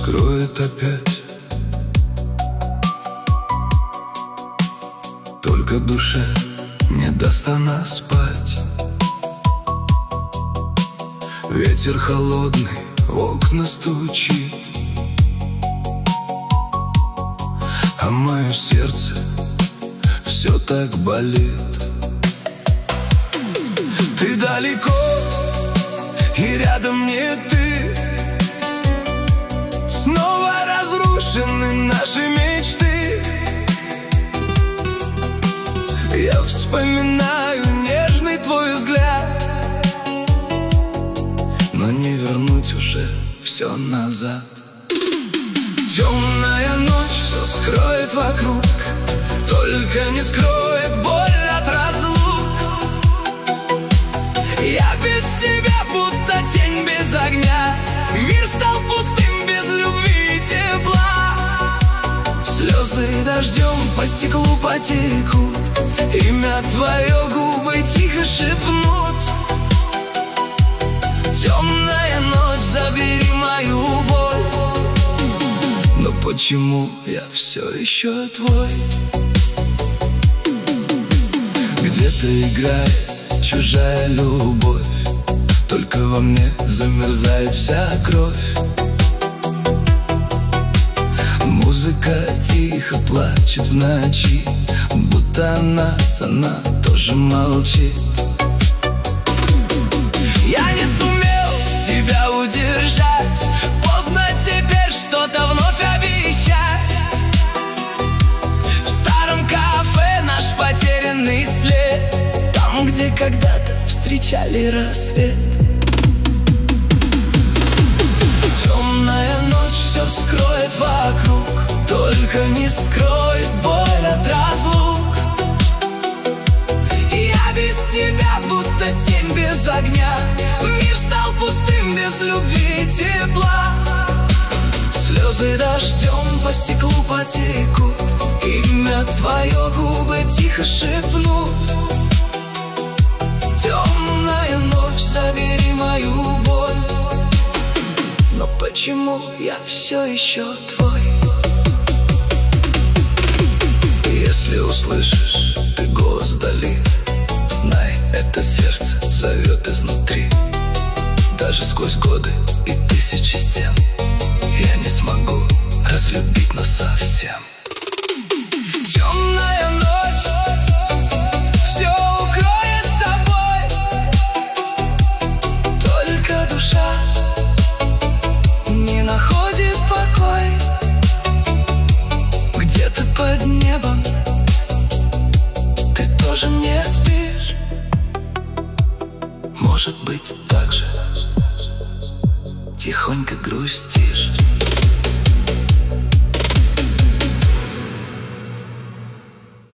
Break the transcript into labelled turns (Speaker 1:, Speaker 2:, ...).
Speaker 1: скроет опять. Только душе не даст она спать. Ветер холодный в окна стучит, а мое сердце все так болит. Ты далеко, и рядом не ты. Снова разрушены наши мечты. Я вспоминаю нежный твой взгляд, но не вернуть уже все назад. Темная ночь все скроет вокруг, только не скроет боль от разлук. Я без тебя будто тень без огня. Мир стал пустым без любви и тепла. Слезы дождем по стеклу потекут, имя твое губы тихо шепнут. Темная ночь, забери мою боль. Но почему я все еще твой? Где-то играет чужая любовь, только во мне замерзает вся кровь. Музыка тихо плачет в ночи, будто она тоже молчит. Я не сумел тебя удержать, поздно теперь что-то вновь обещать. В старом кафе наш потерянный след, там, где когда-то встречали рассвет. Темная ночь все скроет вокруг, только не скроет боль от разлук. Я без тебя будто тень без огня. Мир стал пустым без любви и тепла. Слезы дождем по стеклу потекут, имя твое губы тихо шепнут. Темная ночь, забери мою боль. Но почему я все еще твой? Если услышишь ты голос вдали, знай, это сердце зовет изнутри. Даже сквозь годы и тысячи стен я не смогу разлюбить нас совсем. Темная ночь все укроет собой, только душа не находит покой. Где-то под небом ты тоже не спишь. Может быть, так же тихонько грустишь.